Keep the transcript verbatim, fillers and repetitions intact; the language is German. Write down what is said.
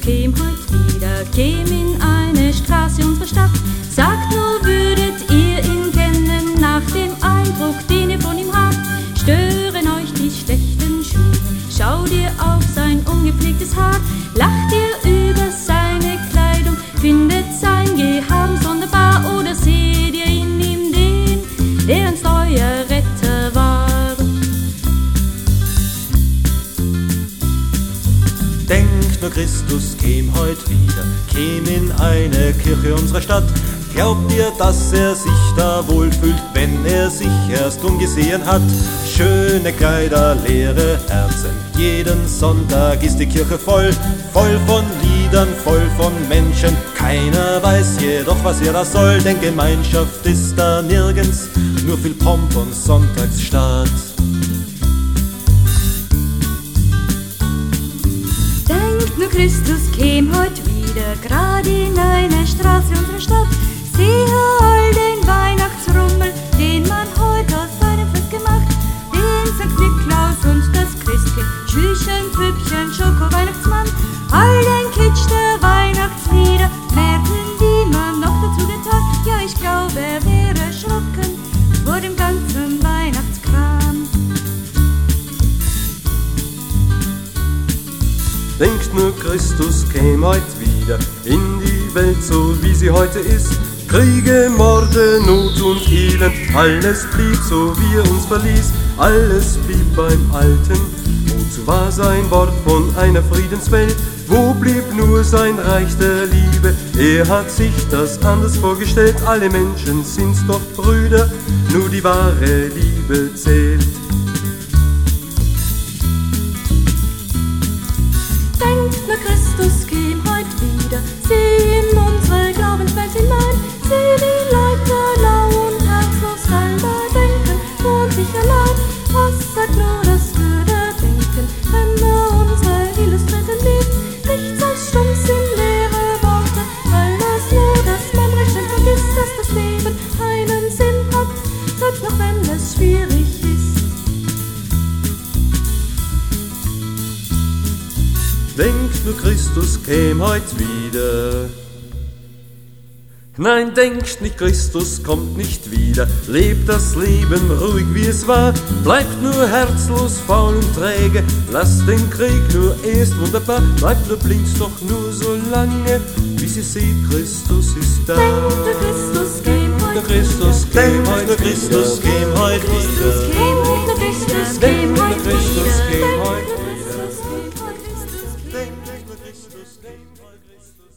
käm heut wieder, käm in eine Straße unserer Stadt. Sagt nur, würdet ihr ihn kennen, nach dem Eindruck, den ihr von ihm habt? Stören euch die schlechten Schuhe, schaut ihr auf sein ungepflegtes Haar? Lacht ihr über seine Kleidung, findet sein Gehaben sonderbar? Oder seht ihr in ihm den, der einst euer Retter war? Denkt nur, Christus käm heut wieder, käm in eine Kirche unserer Stadt. Glaubt ihr, dass er sich da wohlfühlt, wenn er sich erst umgesehen hat? Schöne Kleider, leere Herzen, jeden Sonntag ist die Kirche voll, voll von Liedern, voll von Menschen. Keiner weiß jedoch, was er da soll, denn Gemeinschaft ist da nirgends, nur viel Pomp und Sonntagsstaat. Denkt nur, Christus käm heut wieder, grad in eine Straße unserer Stadt. Sehe all den Weihnachtsrummel, den man heut aus seinem Fest gemacht. Den Sankt Niklaus und das Christkind, Schüchen, Püppchen, Schoko-Weihnachtsmann. All den Kitsch der Weihnachtslieder, Märchen, die man noch dazu getan. Ja, ich glaube, er wäre erschrocken vor dem ganzen Weihnachtskram. Denkt nur, Christus käm heut wieder in die Welt, so wie sie heute ist. Kriege, Morde, Not und Elend, alles blieb so, wie er uns verließ. Alles blieb beim Alten. Wozu war sein Wort von einer Friedenswelt? Wo blieb nur sein Reich der Liebe? Er hat sich das anders vorgestellt. Alle Menschen sind's doch Brüder, nur die wahre Liebe zählt. Denkt nur, Christus käm heut wieder, sieh in unsere Glaubenswelt hinein. Sieh die Leute lau und herzlos selber denken, wohnt sich allein. Was sagt nur das würde denken, wenn er unsere Illustrierten liebt? Nichts als Stummsinn, leere Worte, alles nur, dass man recht schnell vergisst, dass das Leben einen Sinn hat, selbst noch wenn es schwierig ist. Denkt nur, Christus käm heut wieder. Nein, denkt nicht, Christus kommt nicht wieder. Lebt das Leben ruhig, wie es war. Bleibt nur herzlos, faul und träge. Lasst den Krieg nur, er ist wunderbar. Bleibt nur blind, doch nur so lange, bis ihr seht, Christus ist da. Denkt nur, Christus käm heut Christus wieder. käm heut, Christus käm heut wieder. Denkt nur, Christus käm heut wieder. Christus käm heut wieder. Denkt nur, Christus käm heut wieder. Denkt nur, Christus käm heut wieder.